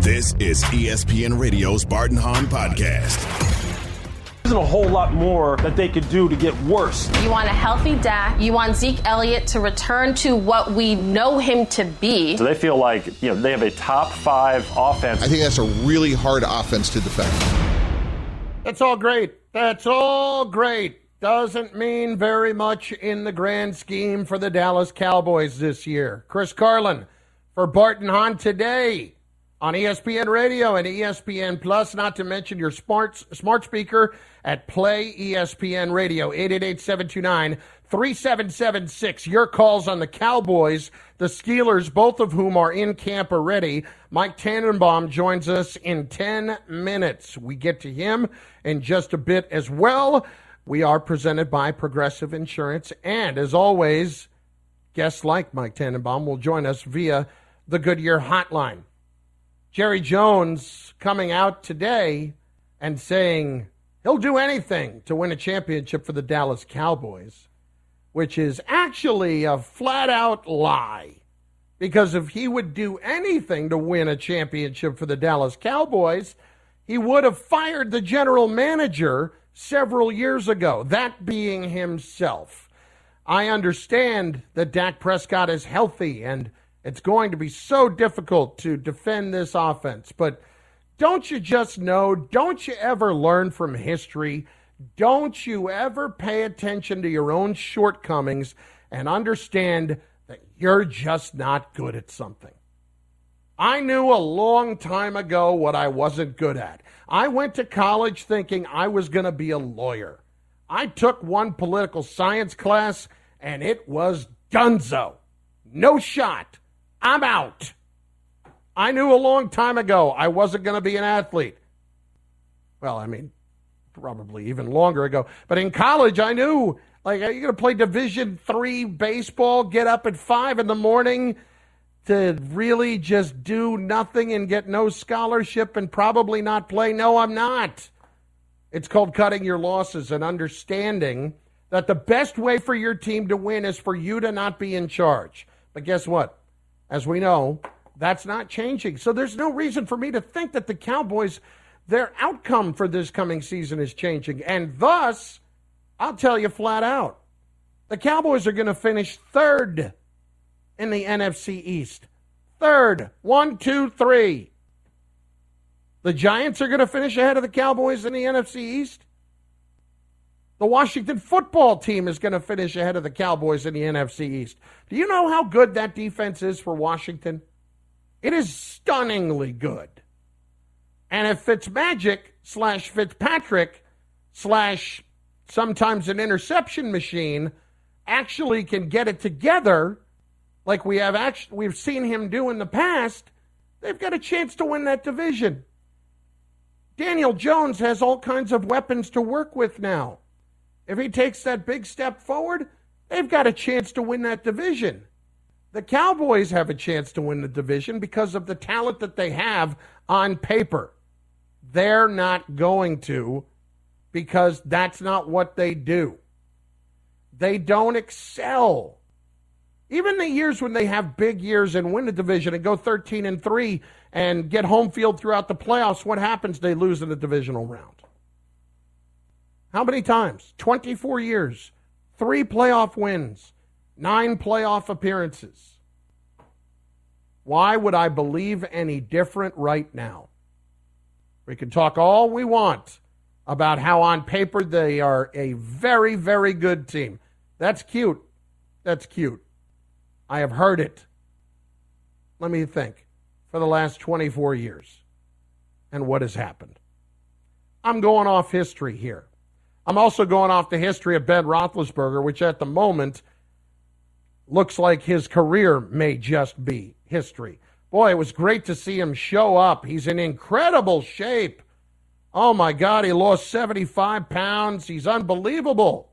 This is ESPN Radio's Bart and Hahn Podcast. There isn't a whole lot more that they could do to get worse. You want a healthy Dak. You want Zeke Elliott to return to what we know him to be. So they feel like, they have a top 5 offense. I think that's a really hard offense to defend. That's all great. That's all great. Doesn't mean very much in the grand scheme for the Dallas Cowboys this year. Chris Carlin for Bart and Hahn today on ESPN Radio and ESPN Plus, not to mention your smart speaker at Play ESPN Radio, 888-729-3776. Your calls on the Cowboys, the Steelers, both of whom are in camp already. Mike Tannenbaum joins us in 10 minutes. We get to him in just a bit as well. We are presented by Progressive Insurance, and as always, guests like Mike Tannenbaum will join us via the Goodyear Hotline. Jerry Jones coming out today and saying he'll do anything to win a championship for the Dallas Cowboys, which is actually a flat-out lie. Because if he would do anything to win a championship for the Dallas Cowboys, he would have fired the general manager several years ago, that being himself. I understand that Dak Prescott is healthy and it's going to be so difficult to defend this offense, but don't you just know, don't you ever learn from history? Don't you ever pay attention to your own shortcomings and understand that you're just not good at something? I knew a long time ago what I wasn't good at. I went to college thinking I was going to be a lawyer. I took one political science class, and it was dunzo. No shot. I'm out. I knew a long time ago I wasn't going to be an athlete. Well, I mean, probably even longer ago. But in college, I knew, are you going to play Division III baseball, get up at 5 in the morning to really just do nothing and get no scholarship and probably not play? No, I'm not. It's called cutting your losses and understanding that the best way for your team to win is for you to not be in charge. But guess what? As we know, that's not changing. So there's no reason for me to think that the Cowboys, their outcome for this coming season is changing. And thus, I'll tell you flat out, the Cowboys are going to finish third in the NFC East. Third. 1, 2, 3. The Giants are going to finish ahead of the Cowboys in the NFC East. The Washington football team is going to finish ahead of the Cowboys in the NFC East. Do you know how good that defense is for Washington? It is stunningly good. And if Fitzmagic / Fitzpatrick / sometimes an interception machine actually can get it together, like we've seen him do in the past, they've got a chance to win that division. Daniel Jones has all kinds of weapons to work with now. If he takes that big step forward, they've got a chance to win that division. The Cowboys have a chance to win the division because of the talent that they have on paper. They're not going to, because that's not what they do. They don't excel. Even the years when they have big years and win the division and go 13-3 and get home field throughout the playoffs, what happens? They lose in the divisional round. How many times? 24 years, 3 playoff wins, 9 playoff appearances. Why would I believe any different right now? We can talk all we want about how on paper they are a very, very good team. That's cute. That's cute. I have heard it, let me think, for the last 24 years. And what has happened? I'm going off history here. I'm also going off the history of Ben Roethlisberger, which at the moment looks like his career may just be history. Boy, it was great to see him show up. He's in incredible shape. Oh, my God, he lost 75 pounds. He's unbelievable.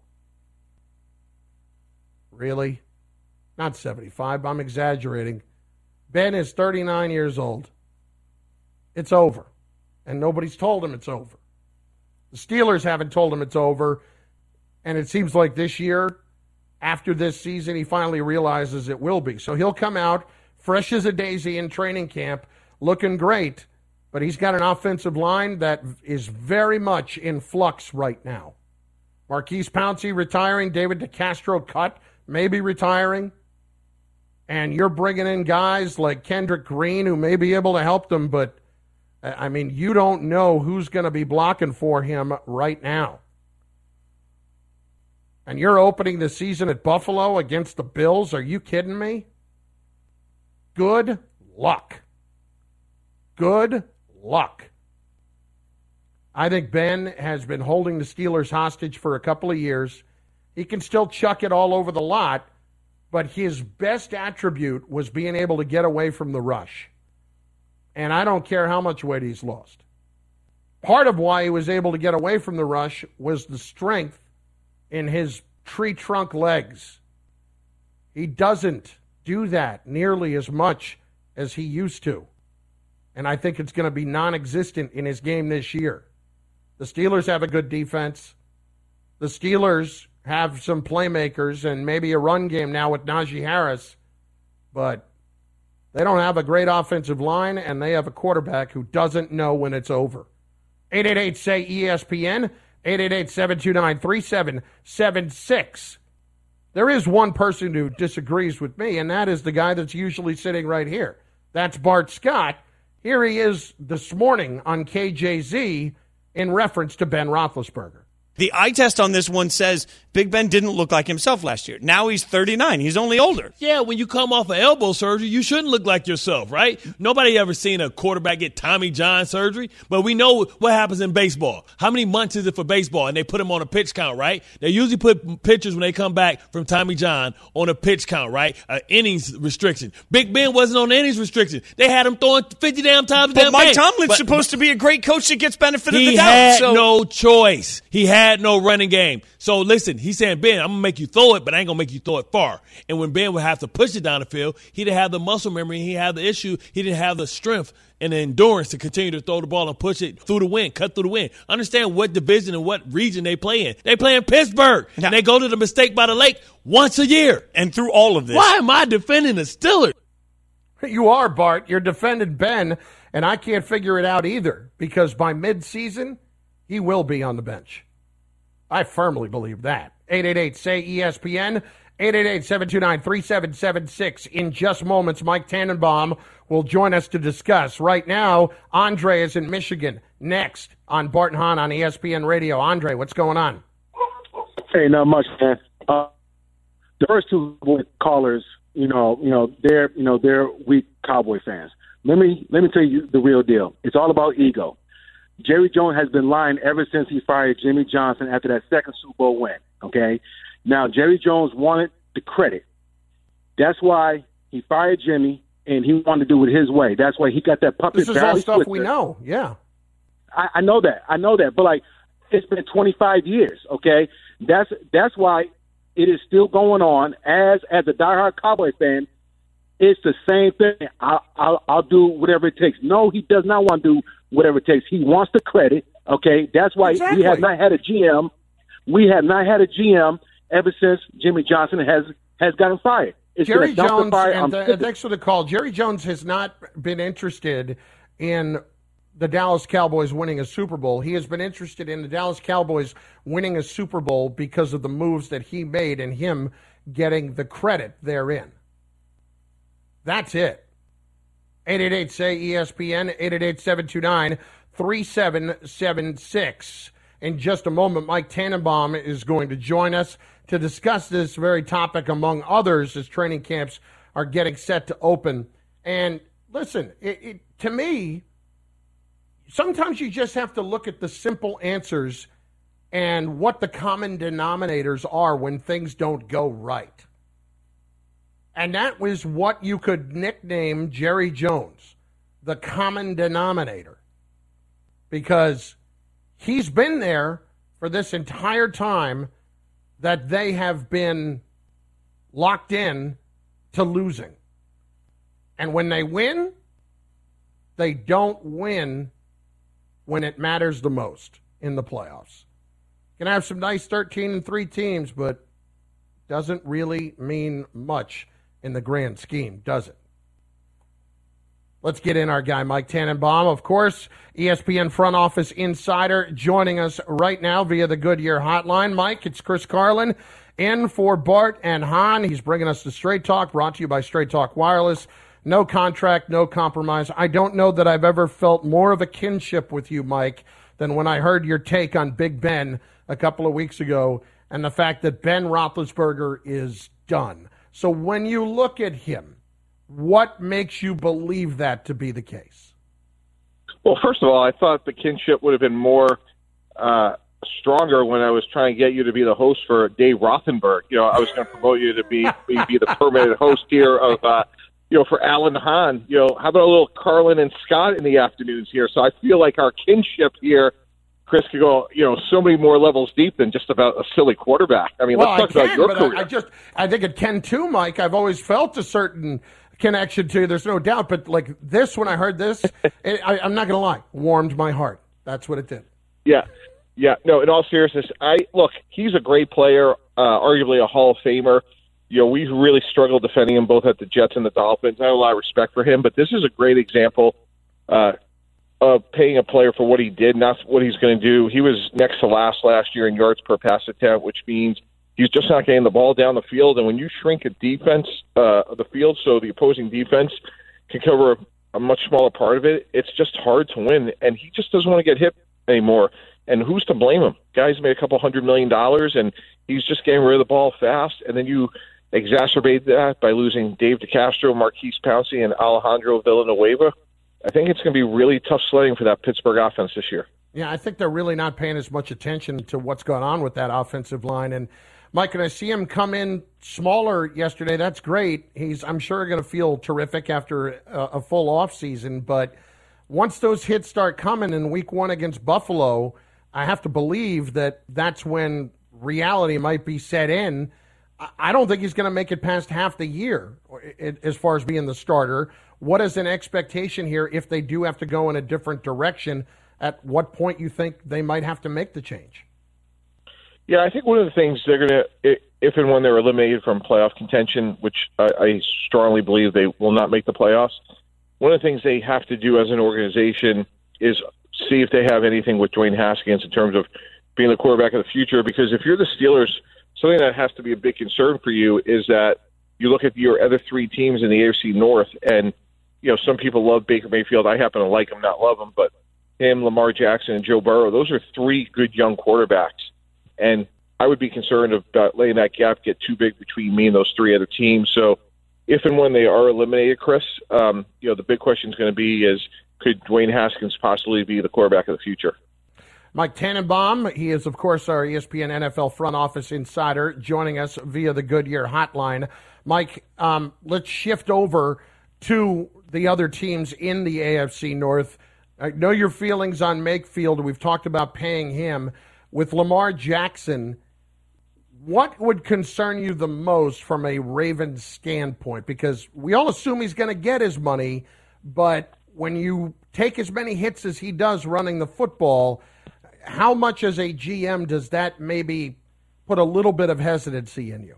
Really? Not 75. I'm exaggerating. Ben is 39 years old. It's over. And nobody's told him it's over. The Steelers haven't told him it's over. And it seems like this year, after this season, he finally realizes it will be. So he'll come out fresh as a daisy in training camp, looking great. But he's got an offensive line that is very much in flux right now. Marquise Pouncey retiring, David DeCastro cut, maybe retiring. And you're bringing in guys like Kendrick Green who may be able to help them, but, I mean, you don't know who's going to be blocking for him right now. And you're opening the season at Buffalo against the Bills? Are you kidding me? Good luck. Good luck. I think Ben has been holding the Steelers hostage for a couple of years. He can still chuck it all over the lot, but his best attribute was being able to get away from the rush. And I don't care how much weight he's lost. Part of why he was able to get away from the rush was the strength in his tree trunk legs. He doesn't do that nearly as much as he used to. And I think it's going to be non-existent in his game this year. The Steelers have a good defense. The Steelers have some playmakers and maybe a run game now with Najee Harris. But they don't have a great offensive line, and they have a quarterback who doesn't know when it's over. 888-SAY-ESPN, 888-729-3776. There is one person who disagrees with me, and that is the guy that's usually sitting right here. That's Bart Scott. Here he is this morning on KJZ in reference to Ben Roethlisberger. The eye test on this one says Big Ben didn't look like himself last year. Now he's 39. He's only older. Yeah, when you come off of elbow surgery, you shouldn't look like yourself, right? Nobody ever seen a quarterback get Tommy John surgery, but we know what happens in baseball. How many months is it for baseball? And they put them on a pitch count, right? They usually put pitchers when they come back from Tommy John on a pitch count, right? Innings restriction. Big Ben wasn't on innings restriction. They had him throwing 50 damn times a damn But Mike game. Tomlin's supposed to be a great coach that gets benefit of the He doubt. had no choice. He had no running game. So listen, he's saying, Ben, I'm going to make you throw it, but I ain't going to make you throw it far. And when Ben would have to push it down the field, he didn't have the muscle memory. He had the issue. He didn't have the strength and the endurance to continue to throw the ball and push it through the wind, cut through the wind. Understand what division and what region they play in. They play in Pittsburgh, and they go to the Mistake by the Lake once a year. And through all of this. Why am I defending the Steelers? You are, Bart. You're defending Ben, and I can't figure it out either because by midseason, he will be on the bench. I firmly believe that. 888-SAY-ESPN, 888-729-3776. In just moments, Mike Tannenbaum will join us to discuss. Right now, Andre is in Michigan. Next on Bart and Hahn on ESPN Radio. Andre, what's going on? Hey, not much, man. The first two callers, they're weak Cowboy fans. Let me tell you the real deal. It's all about ego. Jerry Jones has been lying ever since he fired Jimmy Johnson after that second Super Bowl win, okay? Now, Jerry Jones wanted the credit. That's why he fired Jimmy, and he wanted to do it his way. That's why he got that puppet. This is all stuff we know, yeah. I know that. But, like, it's been 25 years, okay? That's why it is still going on. As a diehard Cowboy fan, it's the same thing. I'll do whatever it takes. No, he does not want to do whatever it takes. He wants the credit, okay? That's why we have not had a GM. We have not had a GM ever since Jimmy Johnson has gotten fired. Jerry Jones, and thanks for the call. Jerry Jones has not been interested in the Dallas Cowboys winning a Super Bowl. He has been interested in the Dallas Cowboys winning a Super Bowl because of the moves that he made and him getting the credit therein. That's it. 888-SAY-ESPN, 888-729-3776. In just a moment, Mike Tannenbaum is going to join us to discuss this very topic, among others, as training camps are getting set to open. And listen, to me, sometimes you just have to look at the simple answers and what the common denominators are when things don't go right. And that was what you could nickname Jerry Jones, the common denominator. Because he's been there for this entire time that they have been locked in to losing. And when they win, they don't win when it matters the most in the playoffs. You can have some nice 13-3 teams, but doesn't really mean much in the grand scheme, does it? Let's get in our guy, Mike Tannenbaum, of course, ESPN front office insider, joining us right now via the Goodyear hotline. Mike, it's Chris Carlin in for Bart and Hahn. He's bringing us the Straight Talk, brought to you by Straight Talk Wireless. No contract, no compromise. I don't know that I've ever felt more of a kinship with you, Mike, than when I heard your take on Big Ben a couple of weeks ago and the fact that Ben Roethlisberger is done. So when you look at him, what makes you believe that to be the case? Well, first of all, I thought the kinship would have been more stronger when I was trying to get you to be the host for Dave Rothenberg. I was going to promote you to be the permanent host here of, for Alan Hahn. How about a little Carlin and Scott in the afternoons here? So I feel like our kinship here, Chris, could go, so many more levels deep than just about a silly quarterback. I mean, let's talk about your career. I think it can too, Mike. I've always felt a certain connection to you, there's no doubt, but like this, when I heard this, I'm not going to lie, warmed my heart. That's what it did. Yeah. No, in all seriousness, he's a great player, arguably a Hall of Famer. We've really struggled defending him both at the Jets and the Dolphins. I have a lot of respect for him, but this is a great example of paying a player for what he did, not what he's going to do. He was next to last year in yards per pass attempt, which means he's just not getting the ball down the field. And when you shrink a defense of the field so the opposing defense can cover a much smaller part of it, it's just hard to win. And he just doesn't want to get hit anymore. And who's to blame him? Guy's made a couple $100 million, and he's just getting rid of the ball fast. And then you exacerbate that by losing Dave DeCastro, Marquise Pouncey, and Alejandro Villanueva. I think it's going to be really tough sledding for that Pittsburgh offense this year. Yeah, I think they're really not paying as much attention to what's going on with that offensive line. And Mike, and I see him come in smaller yesterday. That's great. He's, I'm sure, going to feel terrific after a full offseason. But once those hits start coming in week one against Buffalo, I have to believe that that's when reality might be set in. I don't think he's going to make it past half the year as far as being the starter. What is an expectation here if they do have to go in a different direction? At what point you think they might have to make the change? Yeah, I think one of the things they're going to, if and when they're eliminated from playoff contention, which I strongly believe they will not make the playoffs, one of the things they have to do as an organization is see if they have anything with Dwayne Haskins in terms of being the quarterback of the future. Because if you're the Steelers, something that has to be a big concern for you is that you look at your other three teams in the AFC North, and some people love Baker Mayfield. I happen to like him, not love him, but him, Lamar Jackson, and Joe Burrow, those are three good young quarterbacks. And I would be concerned about letting that gap get too big between me and those three other teams. So if and when they are eliminated, Chris, the big question is going to be is, could Dwayne Haskins possibly be the quarterback of the future? Mike Tannenbaum, he is, of course, our ESPN NFL front office insider, joining us via the Goodyear hotline. Mike, let's shift over to the other teams in the AFC North. I know your feelings on Mayfield. We've talked about paying him. With Lamar Jackson, what would concern you the most from a Ravens standpoint? Because we all assume he's going to get his money, but when you take as many hits as he does running the football, how much as a GM does that maybe put a little bit of hesitancy in you?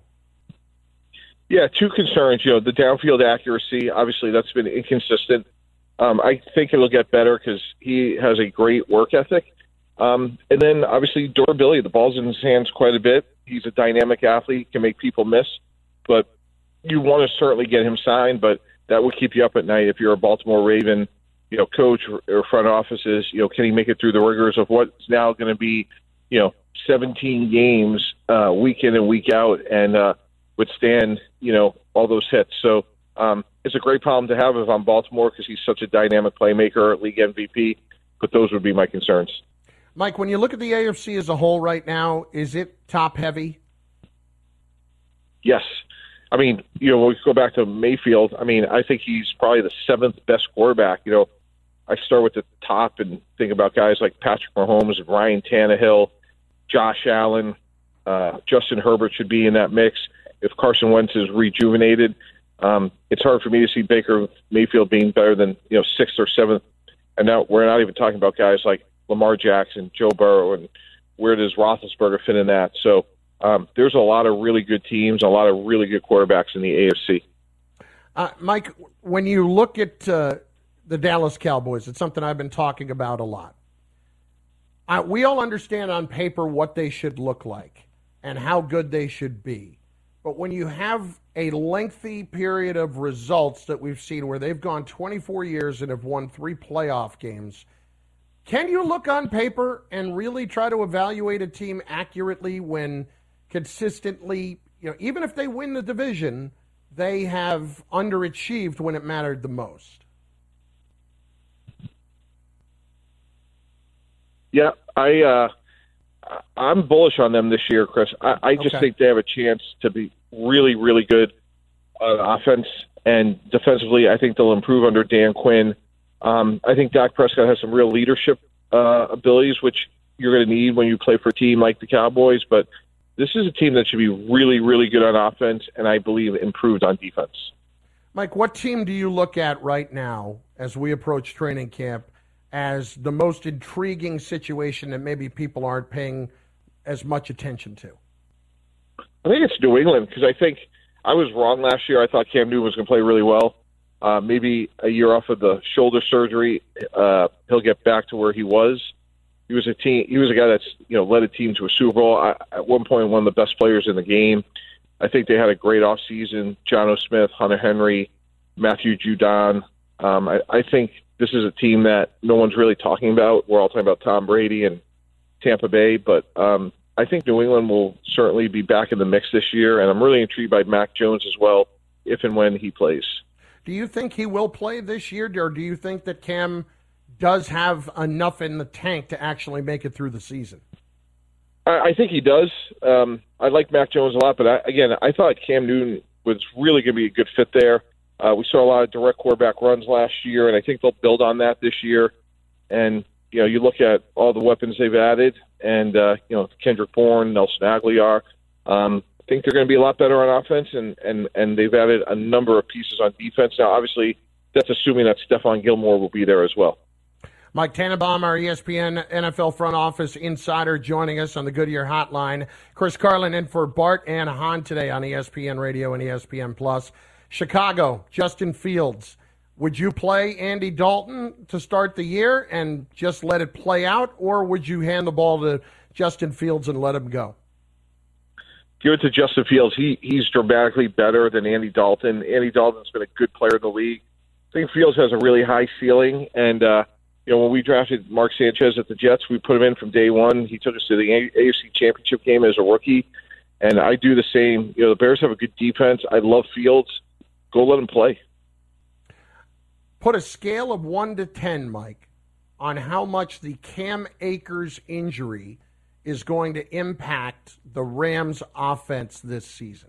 Yeah, two concerns. The downfield accuracy, obviously that's been inconsistent. I think it'll get better because he has a great work ethic. And then, obviously, durability. The ball's in his hands quite a bit. He's a dynamic athlete, can make people miss. But you want to certainly get him signed, but that would keep you up at night if you're a Baltimore Raven, coach or front offices. Can he make it through the rigors of what's now going to be, 17 games week in and week out and withstand, all those hits. So it's a great problem to have if I'm Baltimore because he's such a dynamic playmaker, league MVP. But those would be my concerns. Mike, when you look at the AFC as a whole right now, is it top-heavy? Yes. I mean, when we go back to Mayfield, I think he's probably the seventh best quarterback. I start with the top and think about guys like Patrick Mahomes, Ryan Tannehill, Josh Allen, Justin Herbert should be in that mix. If Carson Wentz is rejuvenated, it's hard for me to see Baker Mayfield being better than, sixth or seventh. And now we're not even talking about guys like Lamar Jackson, Joe Burrow, and where does Roethlisberger fit in that? So there's a lot of really good teams, a lot of really good quarterbacks in the AFC. Mike, when you look at the Dallas Cowboys. It's something I've been talking about a lot. We all understand on paper what they should look like and how good they should be. But when you have a lengthy period of results that we've seen where they've gone 24 years and have won 3 playoff games, can you look on paper and really try to evaluate a team accurately when consistently, even if they win the division, they have underachieved when it mattered the most? Yeah, I'm bullish on them this year, Chris. I just think they have a chance to be really, really good on offense and defensively. I think they'll improve under Dan Quinn. I think Dak Prescott has some real leadership abilities, which you're going to need when you play for a team like the Cowboys. But this is a team that should be really, really good on offense, and I believe improved on defense. Mike, what team do you look at right now as we approach training camp as the most intriguing situation that maybe people aren't paying as much attention to? I think it's New England, because I think I was wrong last year. I thought Cam Newton was going to play really well. Maybe a year off of the shoulder surgery, he'll get back to where he was. He was a guy that's led a team to a Super Bowl. At one point, one of the best players in the game. I think they had a great offseason. Jonnu Smith, Hunter Henry, Matthew Judon. I think this is a team that no one's really talking about. We're all talking about Tom Brady and Tampa Bay, but I think New England will certainly be back in the mix this year, and I'm really intrigued by Mac Jones as well, if and when he plays. Do you think he will play this year, or do you think that Cam does have enough in the tank to actually make it through the season? I think he does. I like Mac Jones a lot, but I thought Cam Newton was really going to be a good fit there. We saw a lot of direct quarterback runs last year, and I think they'll build on that this year. And, you look at all the weapons they've added, and, Kendrick Bourne, Nelson Aguilar. I think they're going to be a lot better on offense, and they've added a number of pieces on defense. Now, obviously, that's assuming that Stephon Gilmore will be there as well. Mike Tannenbaum, our ESPN NFL front office insider, joining us on the Goodyear Hotline. Chris Carlin in for Bart and Hahn today on ESPN Radio and ESPN+. Chicago, Justin Fields. Would you play Andy Dalton to start the year and just let it play out, or would you hand the ball to Justin Fields and let him go? Give it to Justin Fields. He's dramatically better than Andy Dalton. Andy Dalton's been a good player in the league. I think Fields has a really high ceiling, and when we drafted Mark Sanchez at the Jets, we put him in from day one. He took us to the AFC Championship game as a rookie, and I do the same. The Bears have a good defense. I love Fields. Go let him play. Put a scale of 1 to 10, Mike, on how much the Cam Akers injury is going to impact the Rams' offense this season.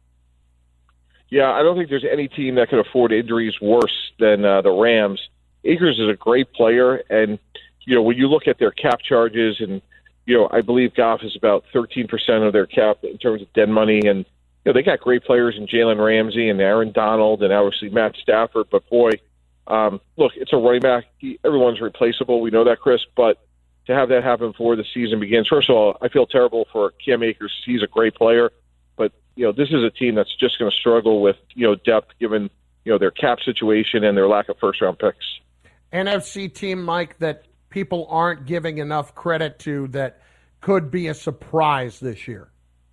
Yeah, I don't think there's any team that can afford injuries worse than the Rams. Akers is a great player, and when you look at their cap charges, and I believe Goff is about 13% of their cap in terms of dead money, and they got great players in Jalen Ramsey and Aaron Donald, and obviously Matt Stafford. But boy, look, it's a running back. Everyone's replaceable. We know that, Chris. But to have that happen before the season begins, first of all, I feel terrible for Cam Akers. He's a great player, but this is a team that's just going to struggle with depth given their cap situation and their lack of first-round picks. NFC team, Mike, that people aren't giving enough credit to that could be a surprise this year.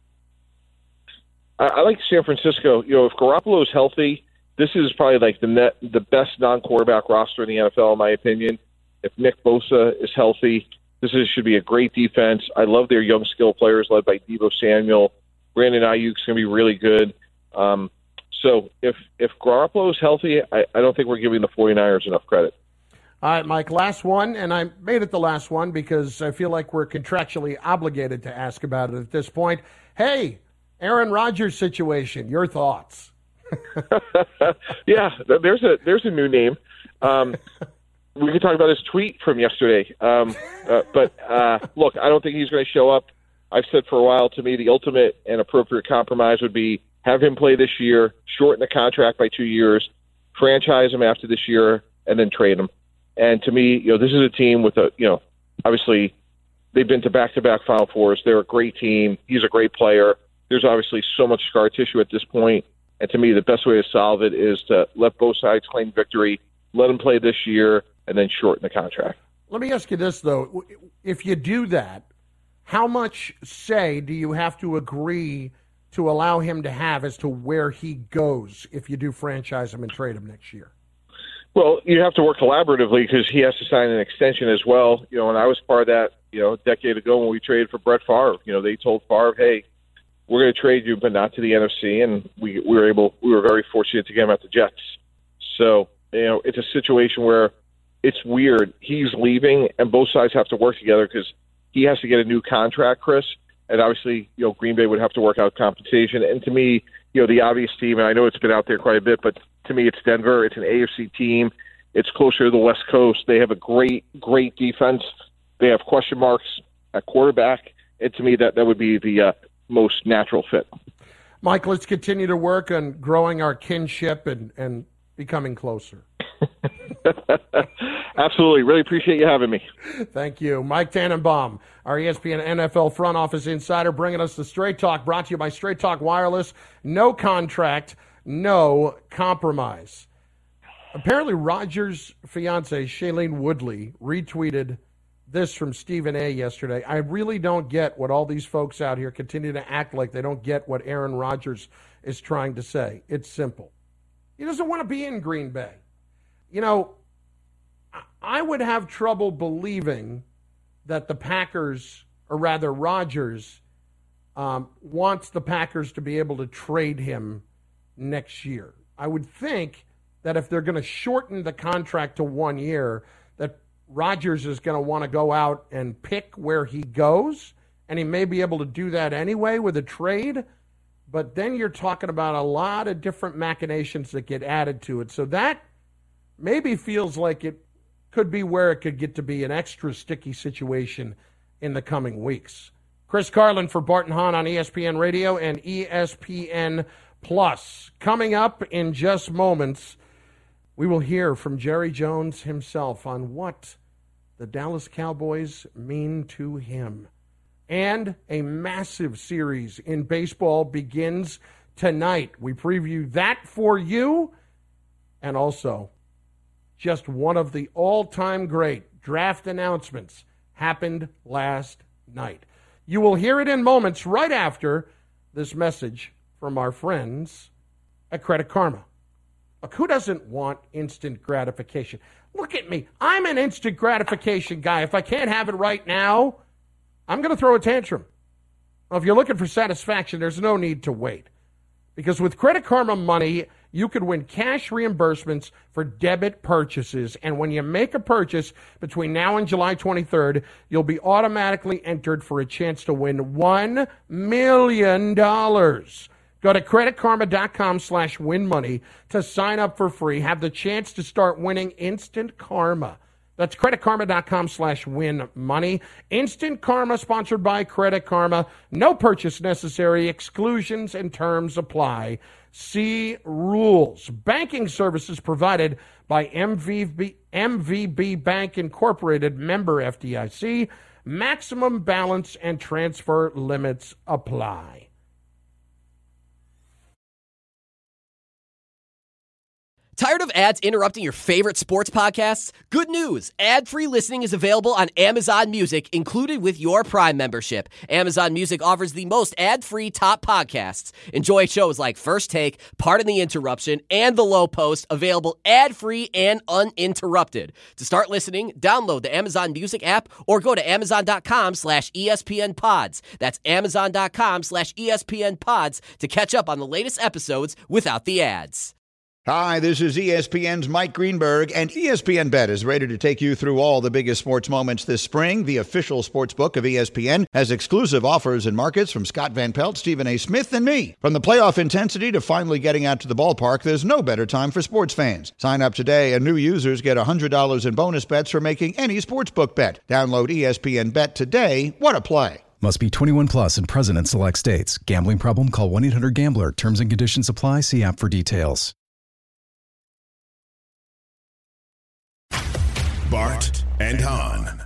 I like San Francisco. If Garoppolo is healthy, this is probably like the best non-quarterback roster in the NFL, in my opinion. If Nick Bosa is healthy, should be a great defense. I love their young skill players led by Deebo Samuel. Brandon Ayuk's going to be really good. So if Garoppolo is healthy, I don't think we're giving the 49ers enough credit. All right, Mike, last one, and I made it the last one because I feel like we're contractually obligated to ask about it at this point. Hey, Aaron Rodgers situation, your thoughts? Yeah, there's a new name. We can talk about his tweet from yesterday. But look, I don't think he's going to show up. I've said for a while, to me, the ultimate and appropriate compromise would be have him play this year, shorten the contract by 2 years, franchise him after this year, and then trade him. And to me, this is a team with obviously they've been to back-to-back Final Fours. They're a great team. He's a great player. There's obviously so much scar tissue at this point. And to me, the best way to solve it is to let both sides claim victory let him play this year, and then shorten the contract. Let me ask you this, though. If you do that, how much say do you have to agree to allow him to have as to where he goes if you do franchise him and trade him next year? Well, you have to work collaboratively because he has to sign an extension as well. And I was part of that, a decade ago when we traded for Brett Favre. They told Favre, hey, we're going to trade you, but not to the NFC. And we were very fortunate to get him at the Jets. So, it's a situation where it's weird. He's leaving and both sides have to work together because he has to get a new contract, Chris. And obviously, Green Bay would have to work out compensation. And to me, the obvious team, and I know it's been out there quite a bit, but to me, it's Denver. It's an AFC team. It's closer to the West Coast. They have a great, great defense. They have question marks at quarterback. And to me, that would be the most natural fit. Mike, let's continue to work on growing our kinship and becoming closer. Absolutely. Really appreciate you having me. Thank you. Mike Tannenbaum, our ESPN NFL front office insider, bringing us the Straight Talk, brought to you by Straight Talk Wireless. No contract, no compromise. Apparently, Rodgers' fiance, Shailene Woodley, retweeted this from Stephen A. yesterday. I really don't get what all these folks out here continue to act like they don't get what Aaron Rodgers is trying to say. It's simple. He doesn't want to be in Green Bay. I would have trouble believing that the Packers, or rather Rodgers, wants the Packers to be able to trade him next year. I would think that if they're going to shorten the contract to 1 year, that Rodgers is going to want to go out and pick where he goes, and he may be able to do that anyway with a trade. But then you're talking about a lot of different machinations that get added to it. So that maybe feels like it could be where it could get to be an extra sticky situation in the coming weeks. Chris Carlin for Bart and Hahn on ESPN Radio and ESPN Plus. Coming up in just moments, we will hear from Jerry Jones himself on what the Dallas Cowboys mean to him. And a massive series in baseball begins tonight. We preview that for you. And also, just one of the all-time great draft announcements happened last night. You will hear it in moments right after this message from our friends at Credit Karma. Look, who doesn't want instant gratification? Look at me. I'm an instant gratification guy. If I can't have it right now, I'm going to throw a tantrum. Well, if you're looking for satisfaction, there's no need to wait. Because with Credit Karma Money, you could win cash reimbursements for debit purchases. And when you make a purchase between now and July 23rd, you'll be automatically entered for a chance to win $1 million. Go to creditkarma.com/winmoney to sign up for free. Have the chance to start winning instant karma. That's creditkarma.com/winmoney. Instant Karma, sponsored by Credit Karma. No purchase necessary. Exclusions and terms apply. See rules. Banking services provided by MVB Bank Incorporated, member FDIC. Maximum balance and transfer limits apply. Tired of ads interrupting your favorite sports podcasts? Good news! Ad-free listening is available on Amazon Music, included with your Prime membership. Amazon Music offers the most ad-free top podcasts. Enjoy shows like First Take, Pardon the Interruption, and The Low Post, available ad-free and uninterrupted. To start listening, download the Amazon Music app or go to amazon.com/ESPNpods. That's amazon.com/ESPNpods to catch up on the latest episodes without the ads. Hi, this is ESPN's Mike Greenberg, and ESPN Bet is ready to take you through all the biggest sports moments this spring. The official sports book of ESPN has exclusive offers and markets from Scott Van Pelt, Stephen A. Smith, and me. From the playoff intensity to finally getting out to the ballpark, there's no better time for sports fans. Sign up today, and new users get $100 in bonus bets for making any sportsbook bet. Download ESPN Bet today. What a play. Must be 21 plus and present in select states. Gambling problem? Call 1-800-GAMBLER. Terms and conditions apply. See app for details. Bart and Hahn.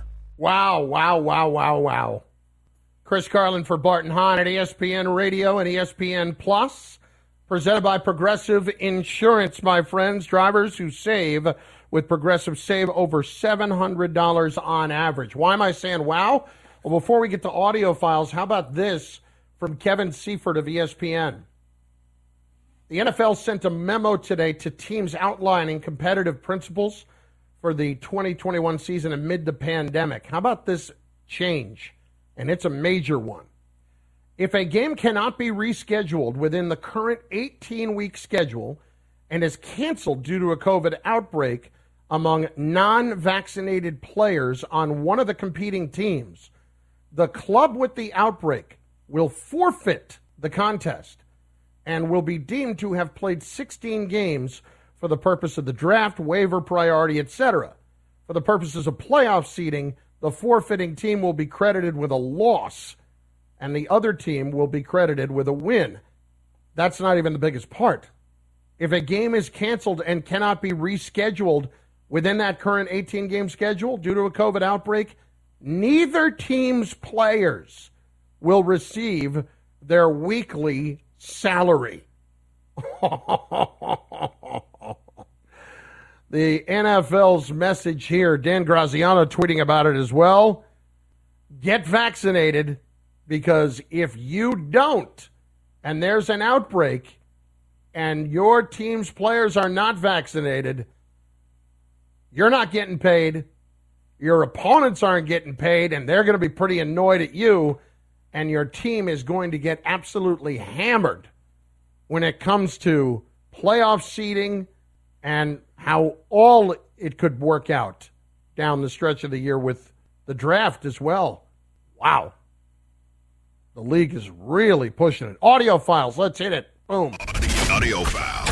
Wow. Chris Carlin for Bart and Hahn at ESPN Radio and ESPN Plus. Presented by Progressive Insurance, my friends. Drivers who save with Progressive, save over $700 on average. Why am I saying wow? Well, before we get to audio files, how about this from Kevin Seifert of ESPN? The NFL sent a memo today to teams outlining competitive principles for the 2021 season amid the pandemic. How about this change? And it's a major one. If a game cannot be rescheduled within the current 18-week schedule and is canceled due to a COVID outbreak among non-vaccinated players on one of the competing teams, the club with the outbreak will forfeit the contest and will be deemed to have played 16 games for the purpose of the draft, waiver priority, etc. For the purposes of playoff seeding, the forfeiting team will be credited with a loss, and the other team will be credited with a win. That's not even the biggest part. If a game is canceled and cannot be rescheduled within that current 18-game schedule due to a COVID outbreak, neither team's players will receive their weekly salary. The NFL's message here, Dan Graziano tweeting about it as well. Get vaccinated, because if you don't, and there's an outbreak, and your team's players are not vaccinated, you're not getting paid, your opponents aren't getting paid, and they're going to be pretty annoyed at you, and your team is going to get absolutely hammered when it comes to playoff seeding and how all it could work out down the stretch of the year with the draft as well. Wow. The league is really pushing it. Audio files, let's hit it. Boom. The audio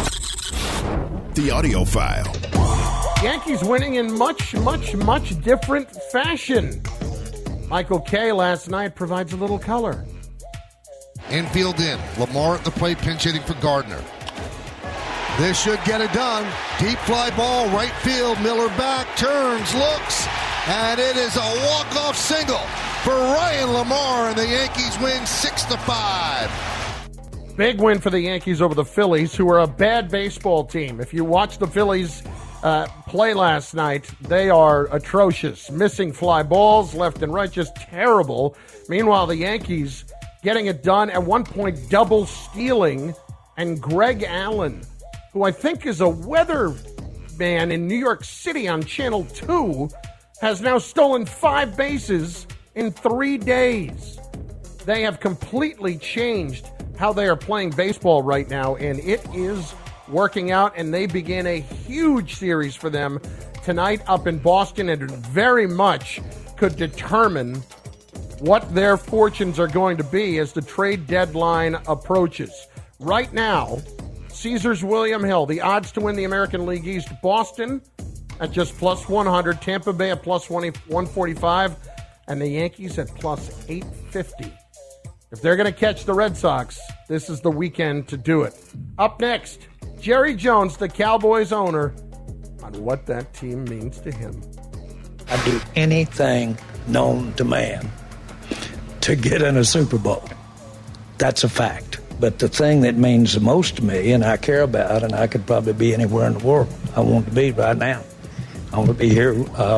file. The audio file. Yankees winning in much, much, much different fashion. Michael Kay last night provides a little color. Infield in. Lamar at the plate, pinch hitting for Gardner. This should get it done. Deep fly ball, right field. Miller back, turns, looks, and it is a walk-off single for Ryan Lamar, and the Yankees win 6-5. Big win for the Yankees over the Phillies, who are a bad baseball team. If you watch the Phillies play last night, they are atrocious. Missing fly balls left and right, just terrible. Meanwhile, the Yankees getting it done, at one point double stealing, and Greg Allen, who I think is a weather man in New York City on Channel 2, has now stolen 5 bases in 3 days. They have completely changed how they are playing baseball right now, and it is working out, and they begin a huge series for them tonight up in Boston, and very much could determine what their fortunes are going to be as the trade deadline approaches. Right now, Caesars William Hill, the odds to win the American League East, Boston at just plus 100, Tampa Bay at plus 145, and the Yankees at plus 850. If they're going to catch the Red Sox, this is the weekend to do it. Up next, Jerry Jones, the Cowboys owner, on what that team means to him. I'd do anything known to man to get in a Super Bowl. That's a fact. But the thing that means the most to me and I care about, and I could probably be anywhere in the world I want to be right now, I want to be here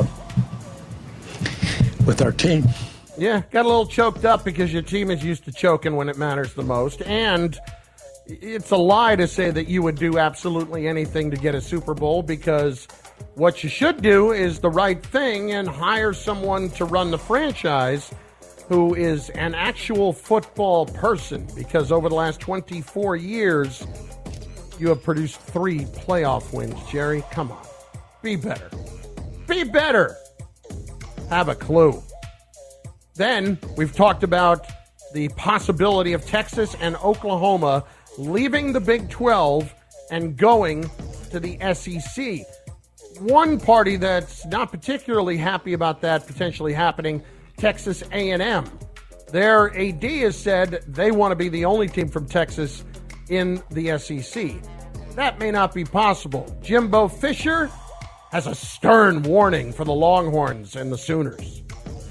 with our team. Yeah, got a little choked up because your team is used to choking when it matters the most. And it's a lie to say that you would do absolutely anything to get a Super Bowl, because what you should do is the right thing and hire someone to run the franchise who is an actual football person, because over the last 24 years, you have produced 3 playoff wins, Jerry. Come on. Be better. Be better. Have a clue. Then we've talked about the possibility of Texas and Oklahoma leaving the Big 12 and going to the SEC. One party that's not particularly happy about that potentially happening, Texas A&M. Their AD has said they want to be the only team from Texas in the SEC. That may not be possible. Jimbo Fisher has a stern warning for the Longhorns and the Sooners.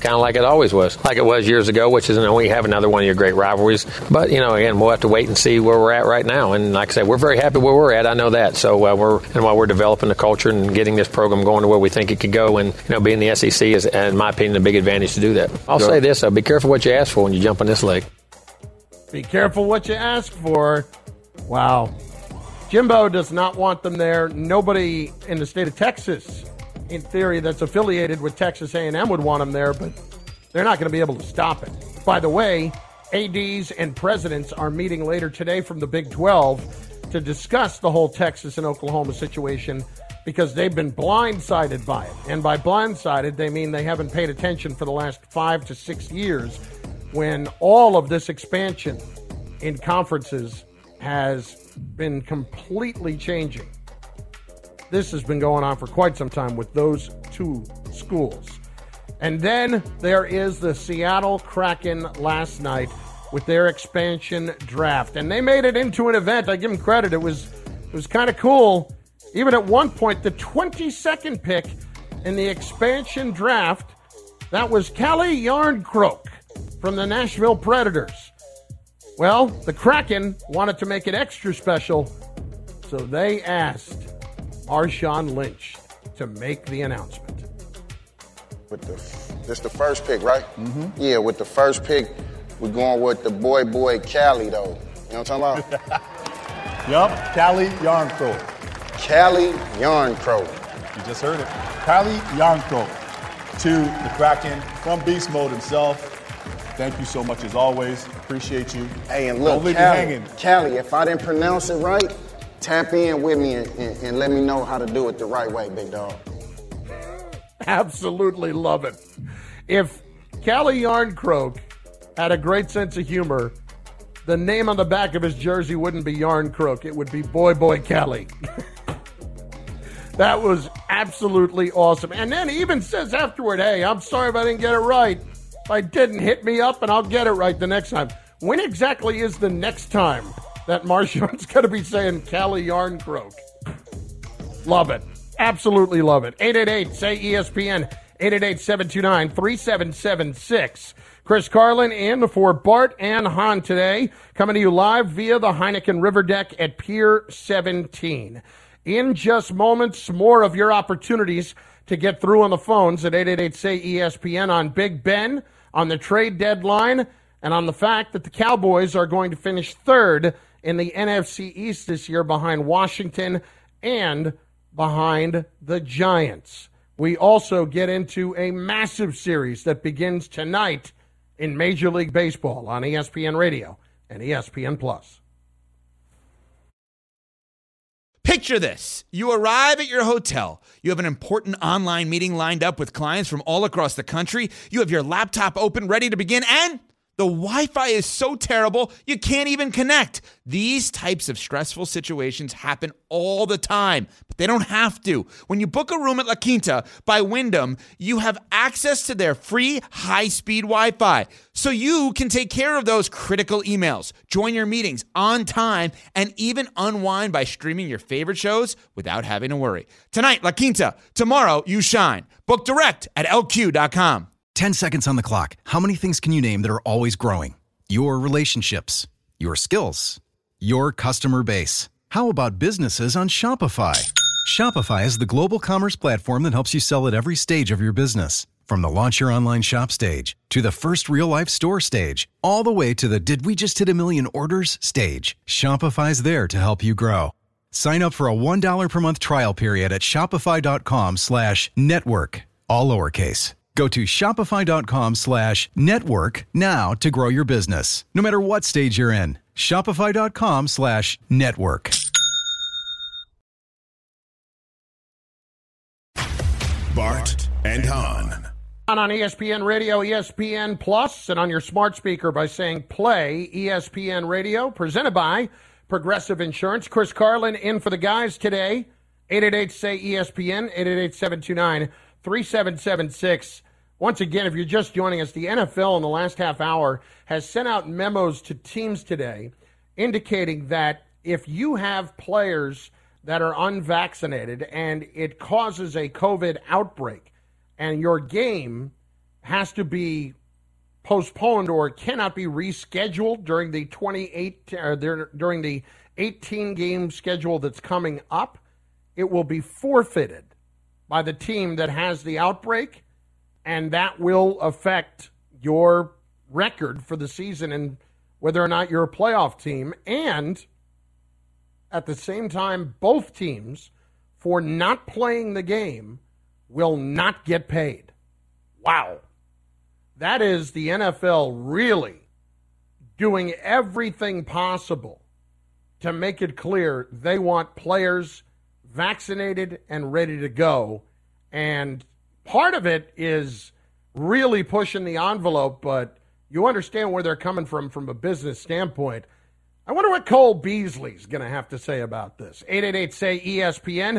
kind of like it always was, like it was years ago, which is, we have another one of your great rivalries. But, again, we'll have to wait and see where we're at right now. And like I said, we're very happy where we're at. I know that. So while we're developing the culture and getting this program going to where we think it could go, and, being the SEC is, in my opinion, a big advantage to do that. I'll say this, though. Be careful what you ask for when you jump on this leg. Be careful what you ask for. Wow. Jimbo does not want them there. Nobody in the state of Texas, in theory, that's affiliated with Texas A&M would want them there, but they're not going to be able to stop it. By the way, ADs and presidents are meeting later today from the Big 12 to discuss the whole Texas and Oklahoma situation because they've been blindsided by it. And by blindsided, they mean they haven't paid attention for the last 5 to 6 years when all of this expansion in conferences has been completely changing. This has been going on for quite some time with those two schools. And then there is the Seattle Kraken last night with their expansion draft. And they made it into an event. I give them credit. It was kind of cool. Even at one point, the 22nd pick in the expansion draft, that was Calle Jarnkrok from the Nashville Predators. Well, the Kraken wanted to make it extra special, so they asked Marshawn Lynch to make the announcement. This the first pick, right? Mm-hmm. Yeah, with the first pick, we're going with the boy Calle, though. You know what I'm talking about? Yup, Calle Jarnkrok. Calle Jarnkrok. You just heard it. Calle Jarnkrok to the Kraken from Beast Mode himself. Thank you so much as always. Appreciate you. Hey, and look, Calle, if I didn't pronounce it right, tap in with me and let me know how to do it the right way, big dog. Absolutely love it. If Calle Jarnkrok had a great sense of humor, the name on the back of his jersey wouldn't be Jarnkrok. It would be Boy Calle. That was absolutely awesome. And then he even says afterward, hey, I'm sorry if I didn't get it right. If I didn't, hit me up and I'll get it right the next time. When exactly is the next time that Marshawn's going to be saying Calle Jarnkrok? Love it. Absolutely love it. 888-SAY-ESPN, 888-729-3776. Chris Carlin in for Bart and Hahn today, coming to you live via the Heineken River Deck at Pier 17. In just moments, more of your opportunities to get through on the phones at 888-SAY-ESPN on Big Ben, on the trade deadline, and on the fact that the Cowboys are going to finish third in the NFC East this year behind Washington and behind the Giants. We also get into a massive series that begins tonight in Major League Baseball on ESPN Radio and ESPN Plus. Picture this. You arrive at your hotel. You have an important online meeting lined up with clients from all across the country. You have your laptop open, ready to begin, and the Wi-Fi is so terrible, you can't even connect. These types of stressful situations happen all the time, but they don't have to. When you book a room at La Quinta by Wyndham, you have access to their free high-speed Wi-Fi, so you can take care of those critical emails, join your meetings on time, and even unwind by streaming your favorite shows without having to worry. Tonight, La Quinta. Tomorrow, you shine. Book direct at LQ.com. 10 seconds on the clock. How many things can you name that are always growing? Your relationships, your skills, your customer base. How about businesses on Shopify? Shopify is the global commerce platform that helps you sell at every stage of your business. From the launch your online shop stage, to the first real-life store stage, all the way to the did we just hit 1 million orders stage. Shopify's there to help you grow. Sign up for a $1 per month trial period at shopify.com/network, all lowercase. Go to shopify.com/network now to grow your business, no matter what stage you're in. Shopify.com/network. Bart and Hahn. On ESPN Radio, ESPN Plus, and on your smart speaker by saying play ESPN Radio, presented by Progressive Insurance. Chris Carlin in for the guys today. 888-SAY-ESPN, 888-729-3776. Once again, if you're just joining us, the NFL in the last half hour has sent out memos to teams today indicating that if you have players that are unvaccinated and it causes a COVID outbreak and your game has to be postponed or cannot be rescheduled during the 18-game schedule that's coming up, it will be forfeited by the team that has the outbreak, and that will affect your record for the season and whether or not you're a playoff team. And at the same time, both teams, for not playing the game, will not get paid. Wow. That is the NFL really doing everything possible to make it clear they want players vaccinated and ready to go. And part of it is really pushing the envelope, but you understand where they're coming from a business standpoint. I wonder what Cole Beasley's going to have to say about this. 888-SAY-ESPN,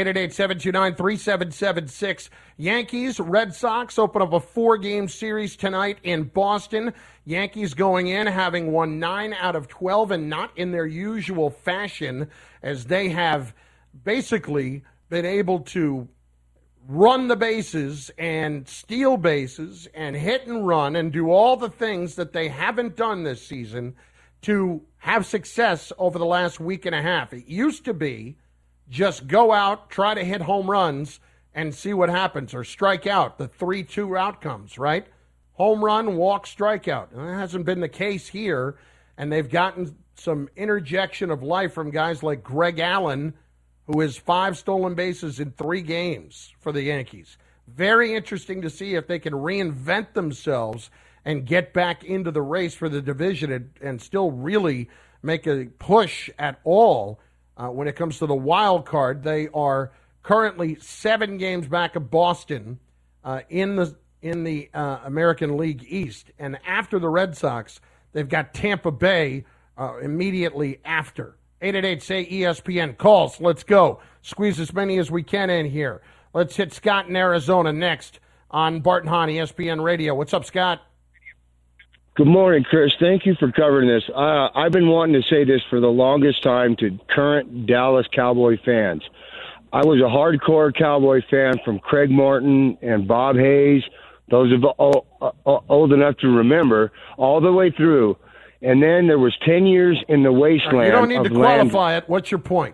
888-729-3776. Yankees, Red Sox open up a 4-game series tonight in Boston. Yankees going in having won 9 out of 12 and not in their usual fashion, as they have basically been able to run the bases and steal bases and hit and run and do all the things that they haven't done this season to have success over the last week and a half. It used to be just go out, try to hit home runs, and see what happens, or strike out, the 3-2 outcomes, right? Home run, walk, strikeout. And that hasn't been the case here, and they've gotten some interjection of life from guys like Greg Allen, who has 5 stolen bases in 3 games for the Yankees. Very interesting to see if they can reinvent themselves and get back into the race for the division and still really make a push at all when it comes to the wild card. They are currently 7 games back of Boston in the American League East. And after the Red Sox, they've got Tampa Bay immediately after. 888-SAY-ESPN. Calls. Let's go. Squeeze as many as we can in here. Let's hit Scott in Arizona next on Bart and Hahn, ESPN Radio. What's up, Scott? Good morning, Chris. Thank you for covering this. I've been wanting to say this for the longest time to current Dallas Cowboy fans. I was a hardcore Cowboy fan from Craig Morton and Bob Hayes, those of old enough to remember, all the way through. And then there was 10 years in the wasteland. You don't need to qualify it. What's your point?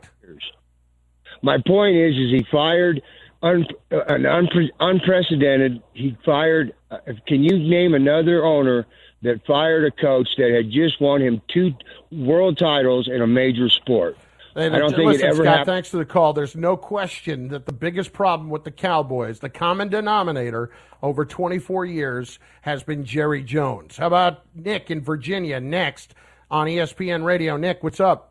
My point is he fired unprecedented. He fired. Can you name another owner that fired a coach that had just won him 2 world titles in a major sport? I don't think it ever happened. Thanks for the call. There's no question that the biggest problem with the Cowboys, the common denominator over 24 years, has been Jerry Jones. How about Nick in Virginia next on ESPN Radio? Nick, what's up?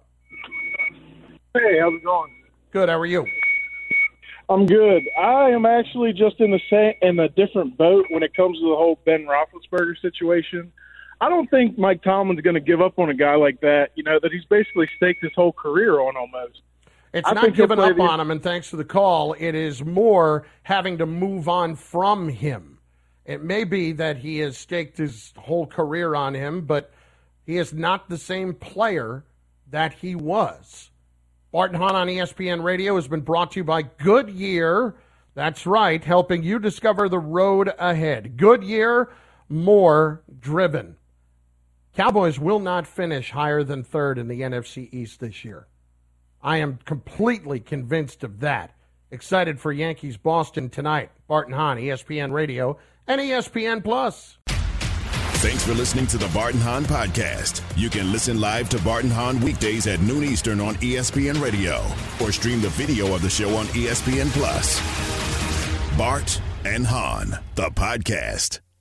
Hey, how's it going? Good. How are you? I'm good. I am actually just in a different boat when it comes to the whole Ben Roethlisberger situation. I don't think Mike Tomlin's going to give up on a guy like that, that he's basically staked his whole career on almost. It's not giving up on him, and thanks for the call. It is more having to move on from him. It may be that he has staked his whole career on him, but he is not the same player that he was. Bart and Hahn on ESPN Radio has been brought to you by Goodyear. That's right, helping you discover the road ahead. Goodyear, more driven. Cowboys will not finish higher than 3rd in the NFC East this year. I am completely convinced of that. Excited for Yankees Boston tonight. Bart and Hahn, ESPN Radio and ESPN Plus. Thanks for listening to the Bart and Hahn Podcast. You can listen live to Bart and Hahn weekdays at noon Eastern on ESPN Radio or stream the video of the show on ESPN Plus. Bart and Hahn, the podcast.